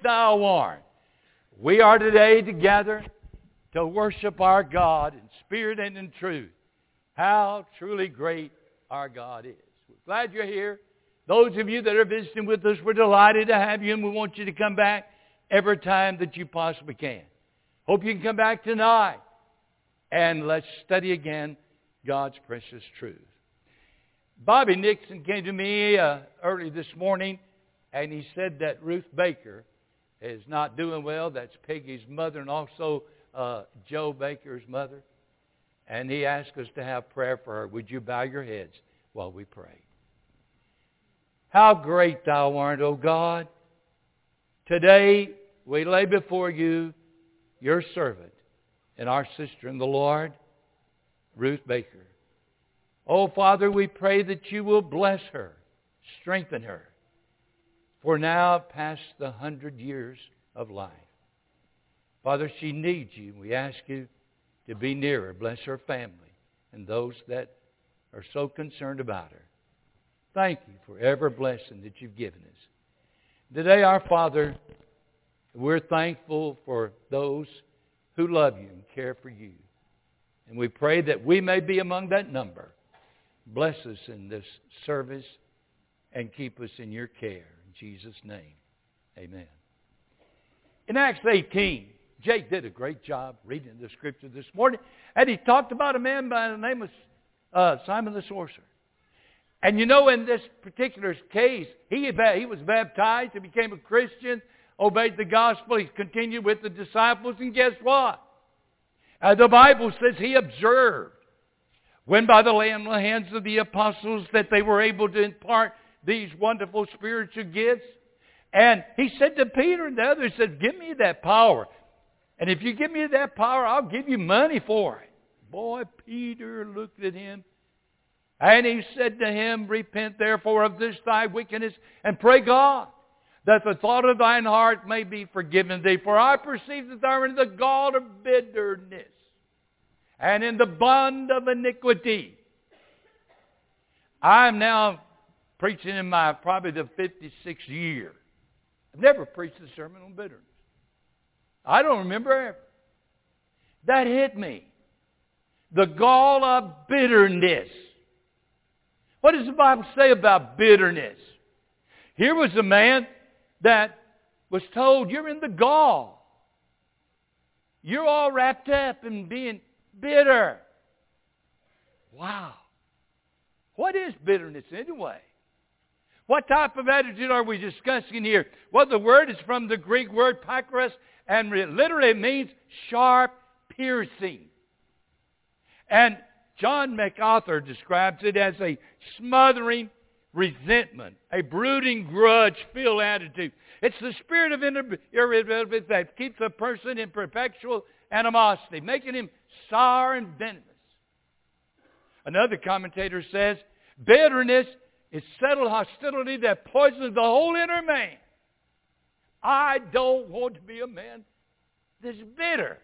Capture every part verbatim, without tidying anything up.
thou art. We are today together to worship our God in spirit and in truth. How truly great our God is. We're glad you're here. Those of you that are visiting with us, we're delighted to have you, and we want you to come back every time that you possibly can. Hope you can come back tonight, and let's study again God's precious truth. Bobby Nixon came to me uh, early this morning, and he said that Ruth Baker is not doing well. That's Peggy's mother, and also uh, Joe Baker's mother. And he asked us to have prayer for her. Would you bow your heads while we pray? How great thou art, O God. Today we lay before you your servant and our sister in the Lord, Ruth Baker. Oh, Father, we pray that you will bless her, strengthen her, for now past the hundred years of life. Father, she needs you. We ask you to be near her. Bless her family and those that are so concerned about her. Thank you for every blessing that you've given us. Today, our Father, we're thankful for those who love you and care for you. And we pray that we may be among that number. Bless us in this service and keep us in your care. In Jesus' name, amen. In Acts eighteen, Jake did a great job reading the Scripture this morning. And he talked about a man by the name of uh, Simon the Sorcerer. And you know, in this particular case, he, he was baptized, he became a Christian, obeyed the gospel, he continued with the disciples, and guess what? Uh, the Bible says he observed when by the laying on the hands of the apostles that they were able to impart these wonderful spiritual gifts. And he said to Peter and the others, said, give me that power. And if you give me that power, I'll give you money for it. Boy, Peter looked at him. And he said to him, repent therefore of this thy wickedness, and pray God that the thought of thine heart may be forgiven thee. For I perceive that thou art in the gall of bitterness, and in the bond of iniquity. I am now preaching in my probably the fifty-sixth year. I've never preached a sermon on bitterness. I don't remember ever. That hit me. The gall of bitterness. What does the Bible say about bitterness? Here was a man that was told, you're in the gall. You're all wrapped up in being bitter. Wow. What is bitterness anyway? What type of attitude are we discussing here? Well, the word is from the Greek word pakros, and it literally means sharp, piercing. And John MacArthur describes it as a smothering resentment, a brooding, grudge-filled attitude. It's the spirit of irritability that keeps a person in perpetual animosity, making him sour and venomous. Another commentator says, bitterness is settled hostility that poisons the whole inner man. I don't want to be a man that's bitter.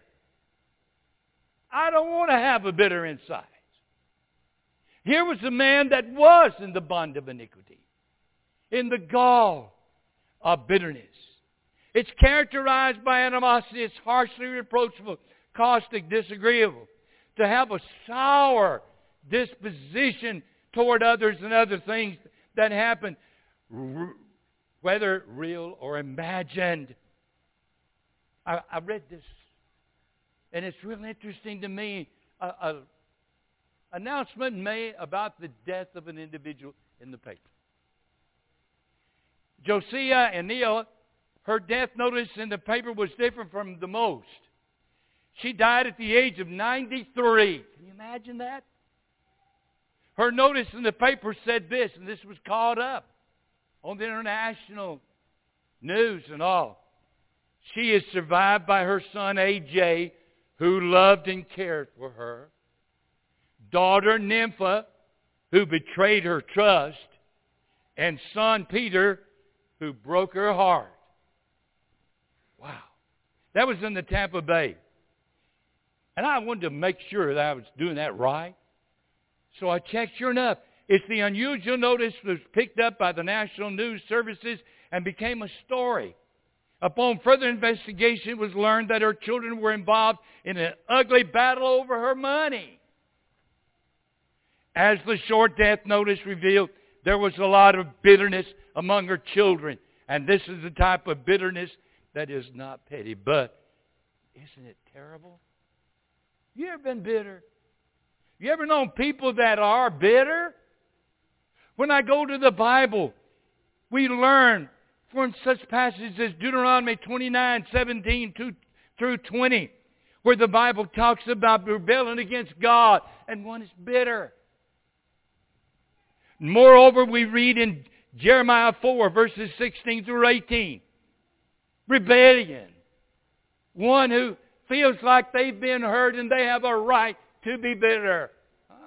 I don't want to have a bitter inside. Here was a man that was in the bond of iniquity, in the gall of bitterness. It's characterized by animosity. It's harshly reproachful, caustic, disagreeable. To have a sour disposition toward others and other things that happen, whether real or imagined. I, I read this, and it's really interesting to me. A, a announcement made about the death of an individual in the paper. Josiah and Neil, her death notice in the paper was different from the most. She died at the age of ninety-three. Can you imagine that? Her notice in the paper said this, and this was caught up on the international news and all. She is survived by her son A J, who loved and cared for her. Daughter Nympha, who betrayed her trust. And son Peter, who broke her heart. Wow. That was in the Tampa Bay. And I wanted to make sure that I was doing that right. So I checked, sure enough. It's the unusual notice was picked up by the national news services and became a story Upon further investigation, it was learned that her children were involved in an ugly battle over her money. As the short death notice revealed, there was a lot of bitterness among her children. And this is the type of bitterness that is not petty. But isn't it terrible? You ever been bitter? You ever known people that are bitter? When I go to the Bible, we learn from such passages as Deuteronomy twenty-nine, seventeen through twenty, where the Bible talks about rebelling against God, and one is bitter. Moreover, we read in Jeremiah four, verses sixteen through eighteen, rebellion. One who feels like they've been hurt and they have a right to be bitter. Huh?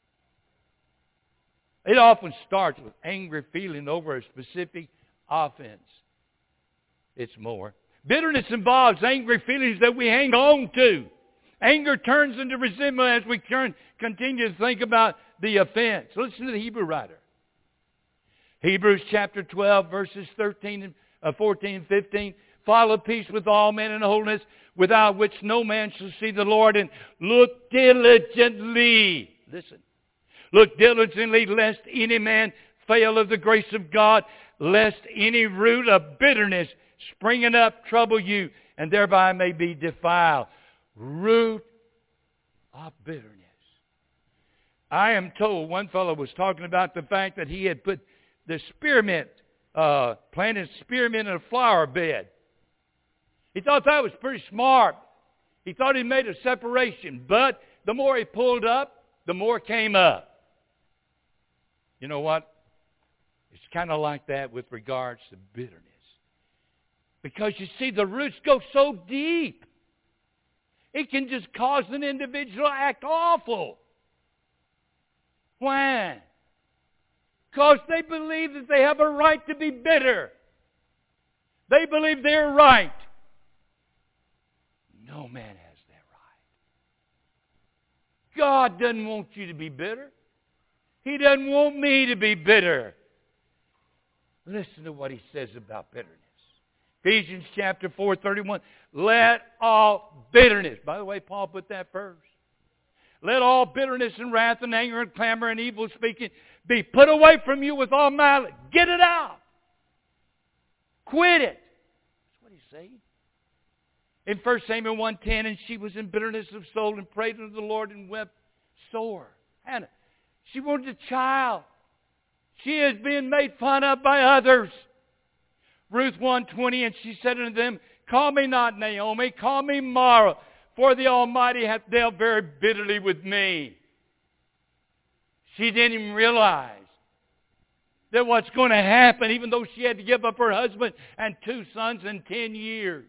It often starts with angry feeling over a specific offense. It's more. Bitterness involves angry feelings that we hang on to. Anger turns into resentment as we turn, continue to think about the offense. Listen to the Hebrew writer. Hebrews chapter twelve, verses thirteen and uh, fourteen and fifteen. Follow peace with all men and holiness, without which no man shall see the Lord. And look diligently. Listen. Look diligently, lest any man fail of the grace of God, lest any root of bitterness springing up trouble you, and thereby may be defiled. Root of bitterness. I am told, one fellow was talking about the fact that he had put the spearmint, uh, planted spearmint in a flower bed. He thought that was pretty smart. He thought he made a separation, but the more he pulled up, the more came up. You know what? It's kind of like that with regards to bitterness. Because you see, the roots go so deep. It can just cause an individual to act awful. Why? Because they believe that they have a right to be bitter. They believe they're right. No man has that right. God doesn't want you to be bitter. He doesn't want me to be bitter. Listen to what he says about bitterness. Ephesians chapter four, thirty-one. Let all bitterness. By the way, Paul put that first. Let all bitterness and wrath and anger and clamor and evil speaking be put away from you with all malice. Get it out. Quit it. That's what he's saying. In First Samuel one ten, and she was in bitterness of soul and prayed unto the Lord and wept sore. Hannah, she wanted a child. She is being made fun of by others. Ruth one twenty, and she said unto them, call me not Naomi, call me Mara, for the Almighty hath dealt very bitterly with me. She didn't even realize that what's going to happen, even though she had to give up her husband and two sons in ten years.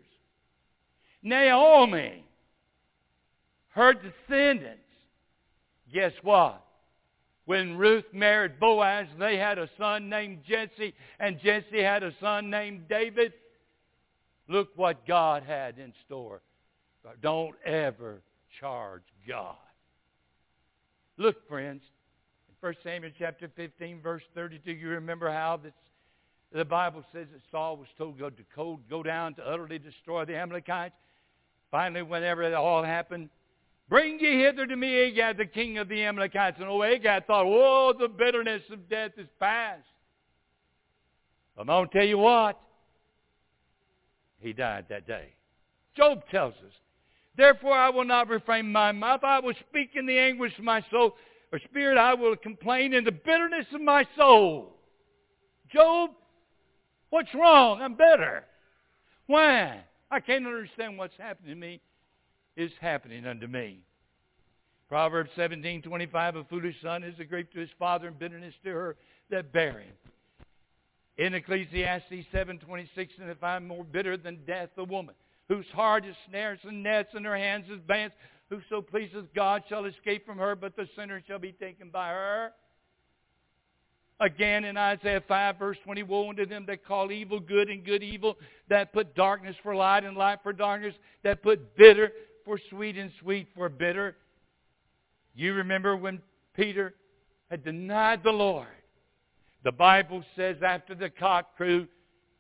Naomi, her descendants, guess what? When Ruth married Boaz, they had a son named Jesse, and Jesse had a son named David. Look what God had in store. But don't ever charge God. Look, friends, in First Samuel chapter fifteen, verse thirty-two, you remember how this, the Bible says that Saul was told to go, to go down to utterly destroy the Amalekites. Finally, whenever it all happened, bring ye hither to me Agag, the king of the Amalekites. And old Agag thought, oh, the bitterness of death is past. I'm going to tell you what. He died that day. Job tells us, therefore I will not refrain my mouth. I will speak in the anguish of my soul. Or spirit, I will complain in the bitterness of my soul. Job, what's wrong? I'm bitter. Why? I can't understand what's happening to me is happening unto me. Proverbs seventeen twenty-five, a foolish son is a grief to his father, and bitterness to her that bare him. In Ecclesiastes seven twenty-six, and if I'm more bitter than death, the woman whose heart is snares and nets, and her hands is bands, whoso pleases God shall escape from her, but the sinner shall be taken by her. Again in Isaiah five, verse twenty, woe unto them that call evil good and good evil, that put darkness for light and light for darkness, that put bitter for sweet and sweet for bitter. You remember when Peter had denied the Lord. The Bible says after the cock crew,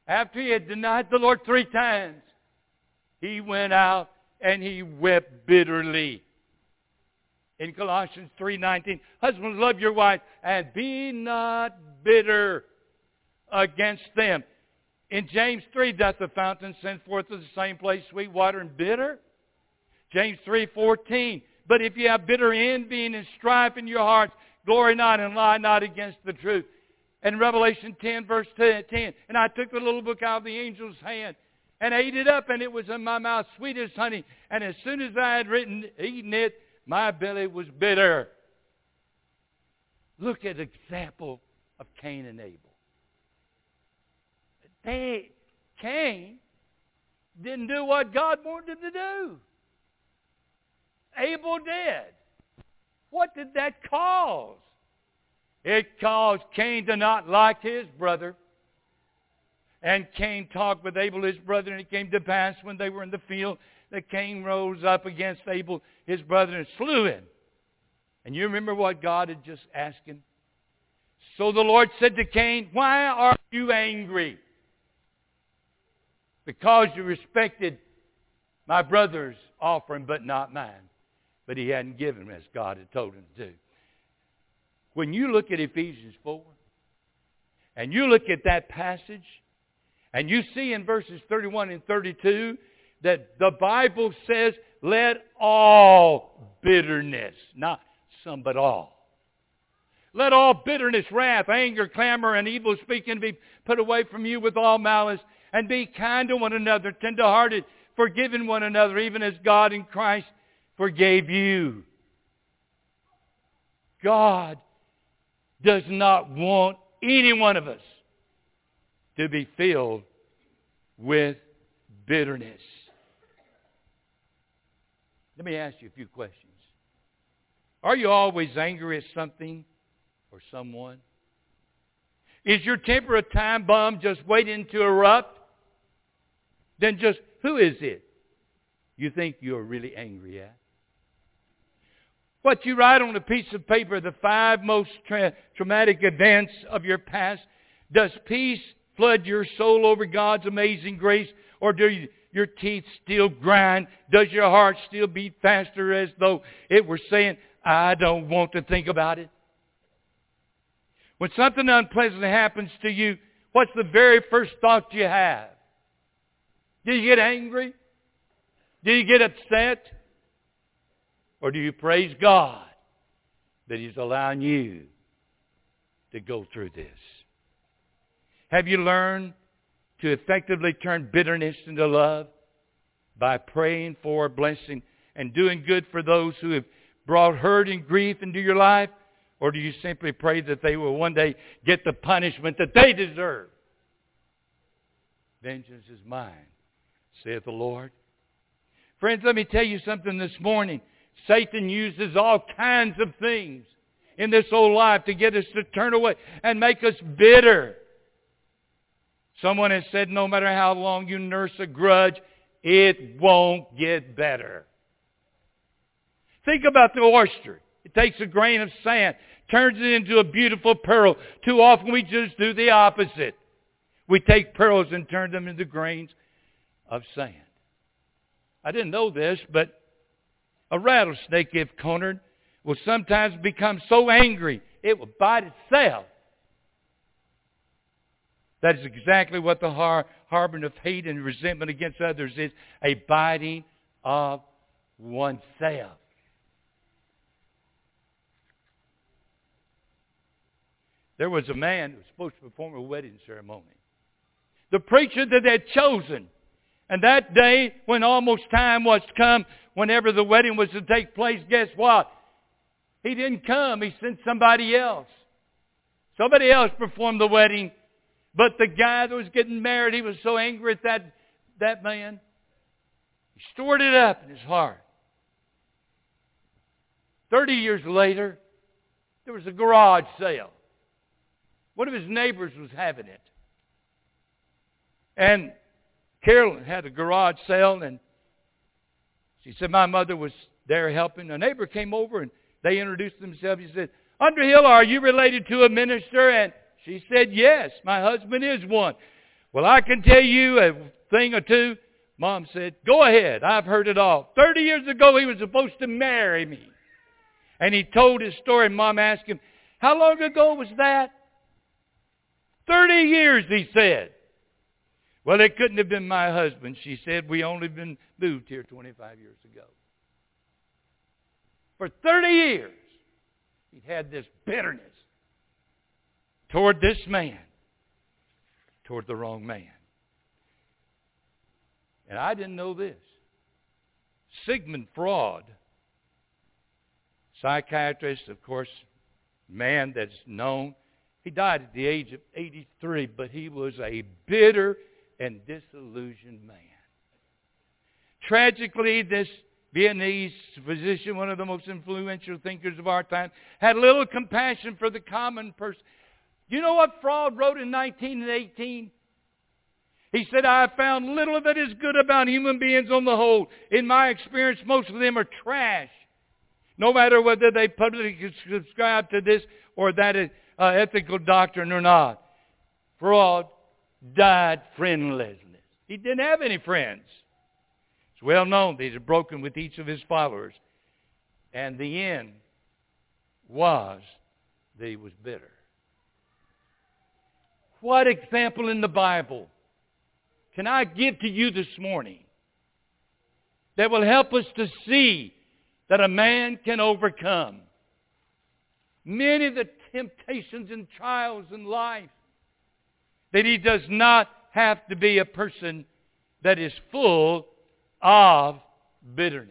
after he had denied the Lord three times, he went out and he wept bitterly. In Colossians three nineteen, husbands, love your wife and be not bitter against them. In James three, doth the fountain send forth to the same place sweet water and bitter? James three fourteen, but if you have bitter envy and strife in your hearts, glory not and lie not against the truth. And Revelation ten, verse ten, and I took the little book out of the angel's hand and ate it up, and it was in my mouth sweet as honey. And as soon as I had written, eaten it, my belly was bitter. Look at the example of Cain and Abel. They, Cain didn't do what God wanted him to do. Abel did. What did that cause? It caused Cain to not like his brother. And Cain talked with Abel, his brother, and it came to pass when they were in the field that Cain rose up against Abel, his brother, and slew him. And you remember what God had just asked him? So the Lord said to Cain, why are you angry? Because you respected my brother's offering, but not mine. But he hadn't given as God had told him to do. When you look at Ephesians four, and you look at that passage, and you see in verses thirty-one and thirty-two that the Bible says, let all bitterness, not some but all. Let all bitterness, wrath, anger, clamor, and evil speaking be put away from you with all malice, and be kind to one another, tenderhearted, forgiving one another, even as God in Christ forgave you. God does not want any one of us to be filled with bitterness. Let me ask you a few questions. Are you always angry at something or someone? Is your temper a time bomb just waiting to erupt? Then just, who is it you think you're really angry at? What you write on a piece of paper, the five most tra- traumatic events of your past, does peace flood your soul over God's amazing grace? Or do you, your teeth still grind? Does your heart still beat faster as though it were saying, I don't want to think about it? When something unpleasant happens to you, what's the very first thought you have? Do you get angry? Do you get upset? Or do you praise God that He's allowing you to go through this? Have you learned to effectively turn bitterness into love by praying for blessing and doing good for those who have brought hurt and grief into your life? Or do you simply pray that they will one day get the punishment that they deserve? Vengeance is mine, saith the Lord. Friends, let me tell you something this morning. Satan uses all kinds of things in this old life to get us to turn away and make us bitter. Someone has said no matter how long you nurse a grudge, it won't get better. Think about the oyster. It takes a grain of sand, turns it into a beautiful pearl. Too often we just do the opposite. We take pearls and turn them into grains of sand. I didn't know this, but a rattlesnake, if cornered, will sometimes become so angry it will bite itself. That is exactly what the har- harbinger of hate and resentment against others is, a biting of oneself. There was a man who was supposed to perform a wedding ceremony. The preacher that they had chosen. And that day, when almost time was come, whenever the wedding was to take place, guess what? He didn't come. He sent somebody else. Somebody else performed the wedding. But the guy that was getting married, he was so angry at that, that man. He stored it up in his heart. Thirty years later, there was a garage sale. One of his neighbors was having it. And Carolyn had a garage sale, and she said, my mother was there helping. A neighbor came over, and they introduced themselves. He said, Underhill, are you related to a minister? And she said, yes, my husband is one. Well, I can tell you a thing or two. Mom said, go ahead. I've heard it all. Thirty years ago, he was supposed to marry me. And he told his story. Mom asked him, how long ago was that? Thirty years, he said. Well, it couldn't have been my husband, she said. We only been moved here twenty-five years ago. For thirty years, he had this bitterness toward this man, toward the wrong man. And I didn't know this. Sigmund Freud, psychiatrist, of course, man that's known, he died at the age of eighty-three, but he was a bitter and disillusioned man. Tragically, this Viennese physician, one of the most influential thinkers of our time, had little compassion for the common person. You know what Freud wrote in nineteen eighteen? He said, I have found little that is good about human beings on the whole. In my experience, most of them are trash. No matter whether they publicly subscribe to this or that uh, ethical doctrine or not. Freud died friendless. He didn't have any friends. It's well known that he had broken with each of his followers. And the end was that he was bitter. What example in the Bible can I give to you this morning that will help us to see that a man can overcome many of the temptations and trials in life? That he does not have to be a person that is full of bitterness.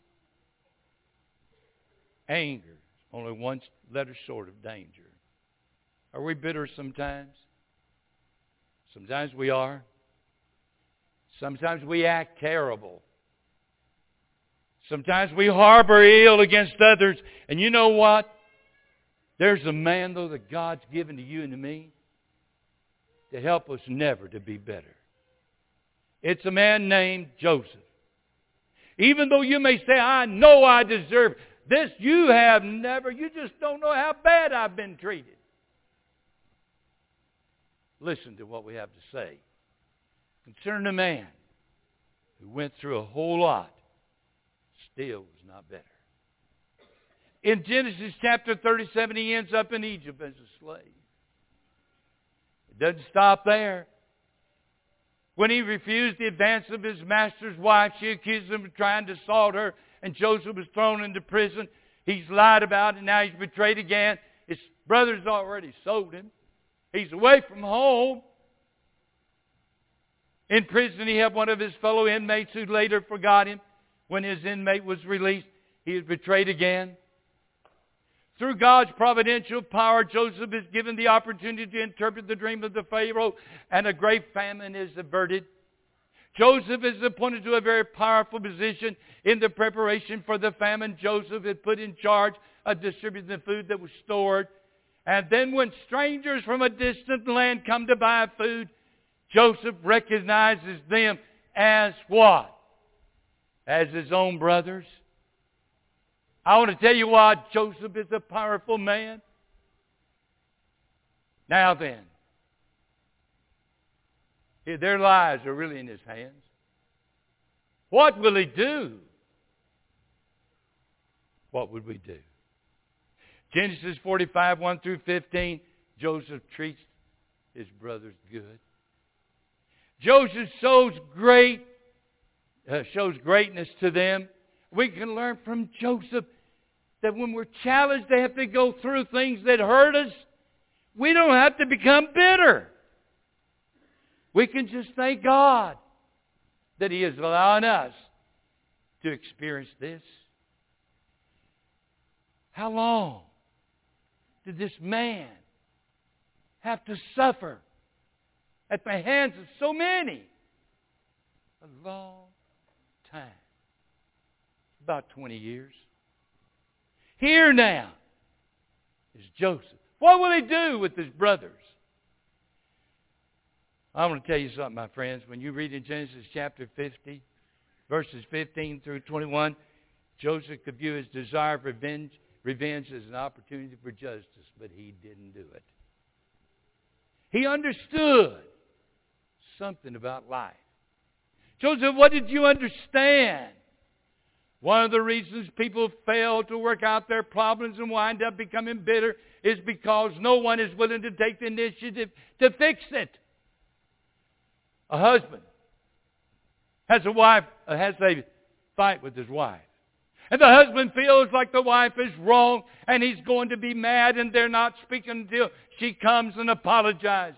Anger, only one letter short of danger. Are we bitter sometimes? Sometimes we are. Sometimes we act terrible. Sometimes we harbor ill against others. And you know what? There's a man, though, that God's given to you and to me to help us never to be bitter. It's a man named Joseph. Even though you may say, I know I deserve this, you have never, you just don't know how bad I've been treated. Listen to what we have to say concerning a man who went through a whole lot, still was not better. In Genesis chapter thirty-seven, he ends up in Egypt as a slave. It doesn't stop there. When he refused the advance of his master's wife, she accused him of trying to assault her, and Joseph was thrown into prison. He's lied about it, and now he's betrayed again. His brothers already sold him. He's away from home. In prison, he had one of his fellow inmates who later forgot him. When his inmate was released, he was betrayed again. Through God's providential power, Joseph is given the opportunity to interpret the dream of the Pharaoh, and a great famine is averted. Joseph is appointed to a very powerful position in the preparation for the famine. Joseph is put in charge of distributing the food that was stored. And then when strangers from a distant land come to buy food, Joseph recognizes them as what? As his own brothers. I want to tell you what, Joseph is a powerful man. Now then, their lives are really in his hands. What will he do? What would we do? Genesis forty-five, one through fifteen, Joseph treats his brothers good. Joseph shows great, uh, shows greatness to them. We can learn from Joseph that when we're challenged to have to go through things that hurt us, we don't have to become bitter. We can just thank God that He is allowing us to experience this. How long did this man have to suffer at the hands of so many? A long time. About twenty years. Here now is Joseph. What will he do with his brothers? I want to tell you something, my friends. When you read in Genesis chapter fifty, verses fifteen through twenty-one, Joseph could view his desire of revenge, revenge as an opportunity for justice, but he didn't do it. He understood something about life. Joseph, what did you understand? One of the reasons people fail to work out their problems and wind up becoming bitter is because no one is willing to take the initiative to fix it. A husband has a wife, uh, has a fight with his wife. And the husband feels like the wife is wrong and he's going to be mad and they're not speaking until she comes and apologizes.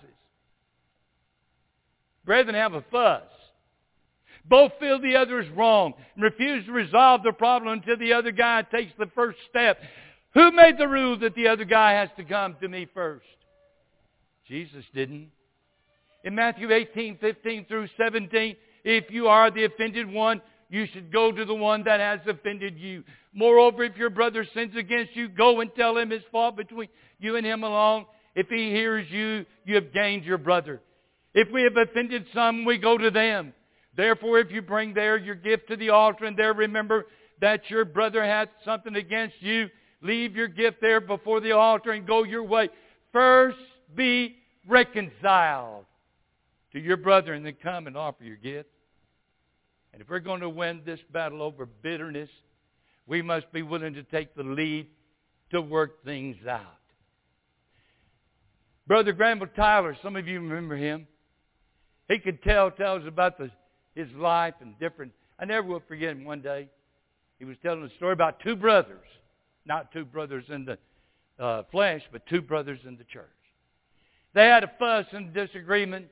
Brethren have a fuss. Both feel the other is wrong and refuse to resolve the problem until the other guy takes the first step. Who made the rule that the other guy has to come to me first? Jesus didn't. In Matthew eighteen, fifteen through seventeen, if you are the offended one, you should go to the one that has offended you. Moreover, if your brother sins against you, go and tell him his fault between you and him alone. If he hears you, you have gained your brother. If we have offended some, we go to them. Therefore, if you bring there your gift to the altar and there remember that your brother hath something against you, leave your gift there before the altar and go your way. First be reconciled to your brother and then come and offer your gift. And if we're going to win this battle over bitterness, we must be willing to take the lead to work things out. Brother Granville Tyler, some of you remember him. He could tell tells about the, his life and different. I never will forget him one day. He was telling a story about two brothers. Not two brothers in the uh, flesh, but two brothers in the church. They had a fuss and disagreement.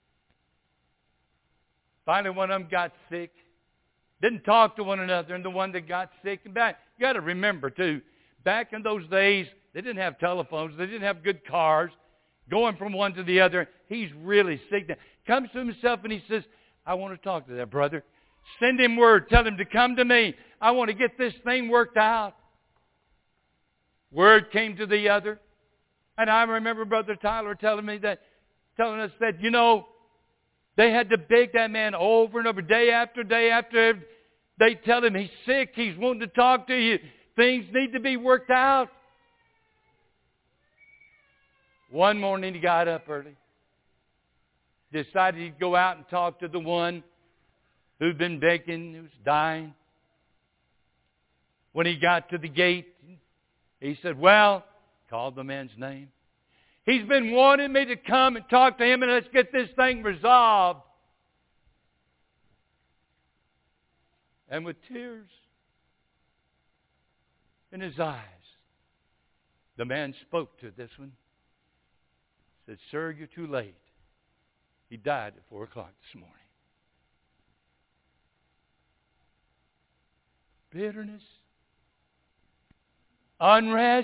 Finally, one of them got sick. Didn't talk to one another. And the one that got sick, and back, you got to remember too, back in those days, they didn't have telephones. They didn't have good cars. Going from one to the other, he's really sick now. Comes to himself and he says, I want to talk to that brother. Send him word. Tell him to come to me. I want to get this thing worked out. Word came to the other. And I remember Brother Tyler telling me that, telling us that, you know, they had to beg that man over and over, day after day after. They tell him he's sick, he's wanting to talk to you. Things need to be worked out. One morning he got up early. Decided he'd go out and talk to the one who'd been begging, who's dying. When he got to the gate, he said, well, called the man's name. He's been wanting me to come and talk to him and let's get this thing resolved. And with tears in his eyes, the man spoke to this one. Said, sir, you're too late. He died at four o'clock this morning. Bitterness, unrest.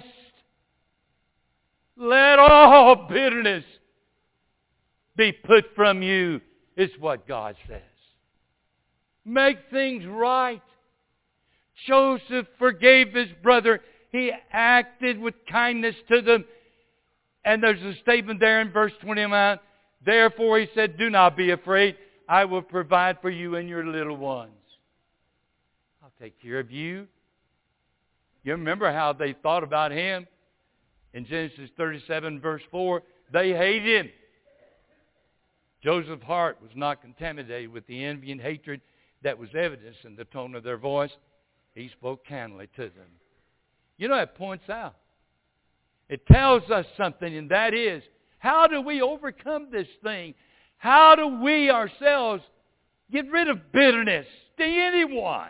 Let all bitterness be put from you, is what God says. Make things right. Joseph forgave his brother. He acted with kindness to them. And there's a statement there in verse twenty-nine. Therefore he said, do not be afraid. I will provide for you and your little ones. I'll take care of you. You remember how they thought about him? In Genesis thirty-seven, verse four, they hated him. Joseph's heart was not contaminated with the envy and hatred that was evidenced in the tone of their voice. He spoke kindly to them. You know, it points out. It tells us something, and that is, how do we overcome this thing? How do we ourselves get rid of bitterness to anyone?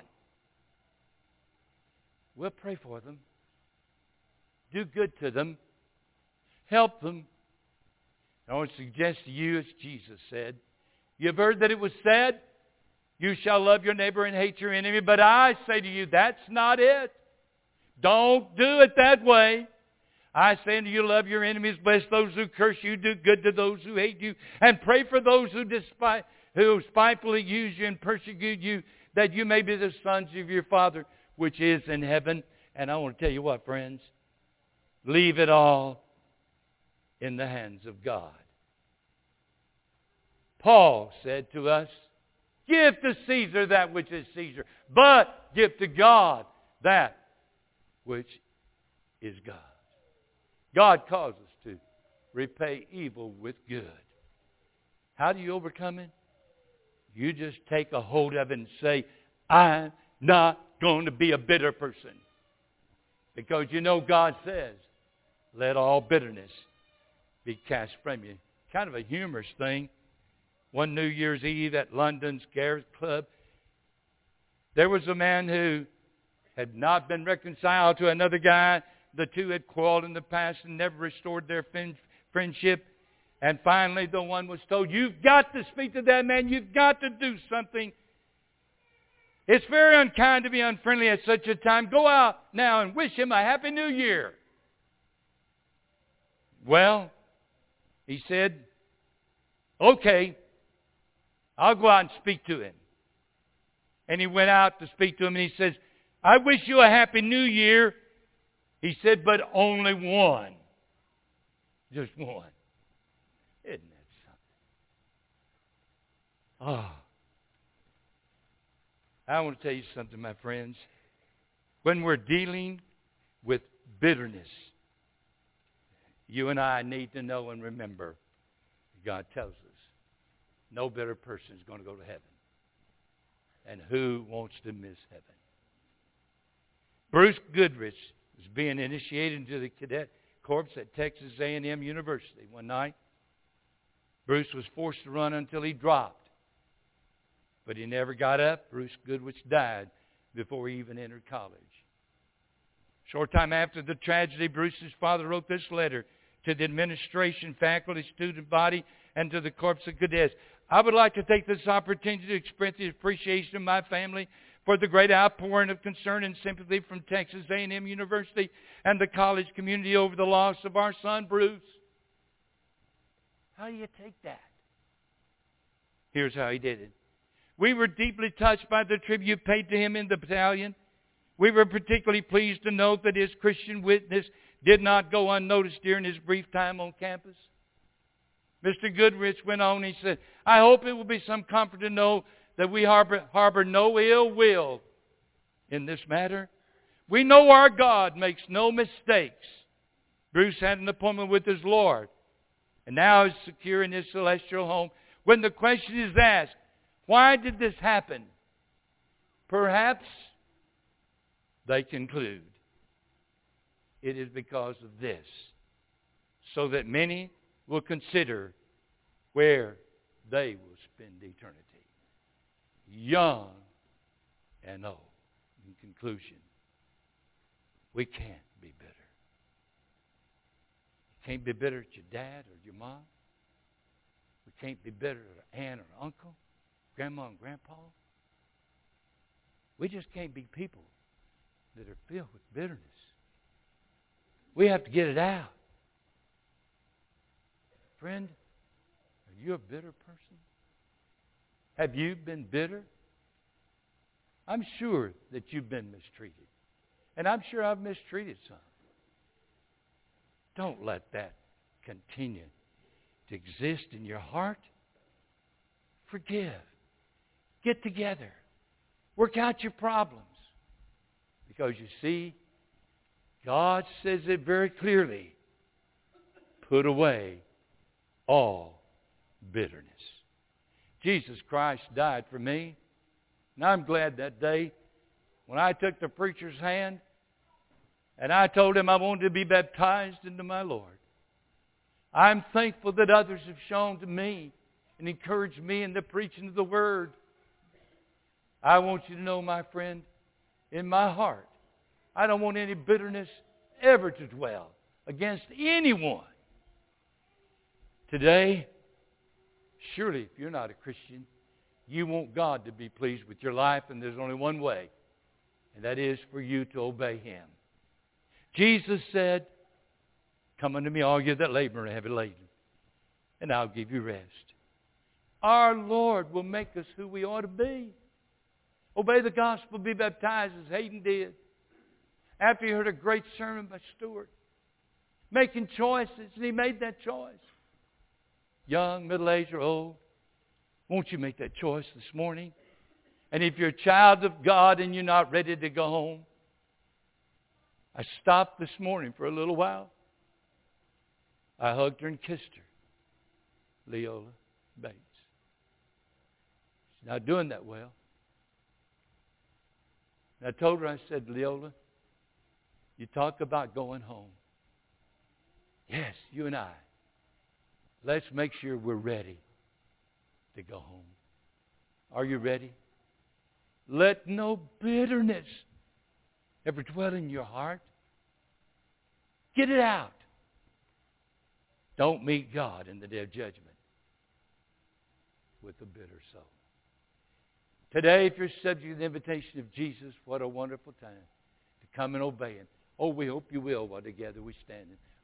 We'll pray for them. Do good to them. Help them. I want to suggest to you, as Jesus said, you've heard that it was said, you shall love your neighbor and hate your enemy. But I say to you, that's not it. Don't do it that way. I say unto you, love your enemies, bless those who curse you, do good to those who hate you, and pray for those who despise, who spitefully use you and persecute you, that you may be the sons of your Father which is in heaven. And I want to tell you what, friends. Leave it all in the hands of God. Paul said to us, give to Caesar that which is Caesar, but give to God that which is God. God calls us to repay evil with good. How do you overcome it? You just take a hold of it and say, I'm not going to be a bitter person. Because you know God says, let all bitterness be cast from you. Kind of a humorous thing. One New Year's Eve at London's Gareth Club, there was a man who had not been reconciled to another guy. The two had quarreled in the past and never restored their friendship. And finally the one was told, you've got to speak to that man. You've got to do something. It's very unkind to be unfriendly at such a time. Go out now and wish him a Happy New Year. Well, he said, okay, I'll go out and speak to him. And he went out to speak to him, and he says, I wish you a Happy New Year. He said, but only one. Just one. Isn't that something? Oh. I want to tell you something, my friends. When we're dealing with bitterness, you and I need to know and remember, God tells us, no bitter person is going to go to heaven. And who wants to miss heaven? Bruce Goodrich was being initiated into the cadet corps at Texas A and M University one night. Bruce was forced to run until he dropped. But he never got up. Bruce Goodrich died before he even entered college. Short time after the tragedy, Bruce's father wrote this letter to the administration, faculty, student body, and to the Corps of Cadets. I would like to take this opportunity to express the appreciation of my family for the great outpouring of concern and sympathy from Texas A and M University and the college community over the loss of our son, Bruce. How do you take that? Here's how he did it. We were deeply touched by the tribute paid to him in the battalion. We were particularly pleased to note that his Christian witness did not go unnoticed during his brief time on campus. Mister Goodrich went on, he said, I hope it will be some comfort to know that we harbor, harbor no ill will in this matter. We know our God makes no mistakes. Bruce had an appointment with his Lord, and now is secure in his celestial home. When the question is asked, why did this happen? Perhaps they conclude it is because of this, so that many will consider where they will spend eternity. Young and old. In conclusion, we can't be bitter. You can't be bitter at your dad or your mom. We can't be bitter at aunt or uncle, grandma and grandpa. We just can't be people that are filled with bitterness. We have to get it out. Friend, are you a bitter person? Have you been bitter? I'm sure that you've been mistreated. And I'm sure I've mistreated some. Don't let that continue to exist in your heart. Forgive. Get together. Work out your problems. Because you see, God says it very clearly. Put away all bitterness. Jesus Christ died for me. And I'm glad that day when I took the preacher's hand and I told him I wanted to be baptized into my Lord. I'm thankful that others have shown to me and encouraged me in the preaching of the Word. I want you to know, my friend, in my heart, I don't want any bitterness ever to dwell against anyone. Today, surely if you're not a Christian, you want God to be pleased with your life, and there's only one way, and that is for you to obey Him. Jesus said, come unto me, all you that labor and are heavy laden, and I'll give you rest. Our Lord will make us who we ought to be. Obey the gospel, be baptized as Hayden did. After he heard a great sermon by Stewart. Making choices, and he made that choice. Young, middle-aged, or old, won't you make that choice this morning? And if you're a child of God and you're not ready to go home, I stopped this morning for a little while. I hugged her and kissed her. Leola Bates. Not doing that well. And I told her, I said, Leola, you talk about going home. Yes, you and I. Let's make sure we're ready to go home. Are you ready? Let no bitterness ever dwell in your heart. Get it out. Don't meet God in the day of judgment with a bitter soul. Today, if you're subject to the invitation of Jesus, what a wonderful time to come and obey Him. Oh, we hope you will while together we stand.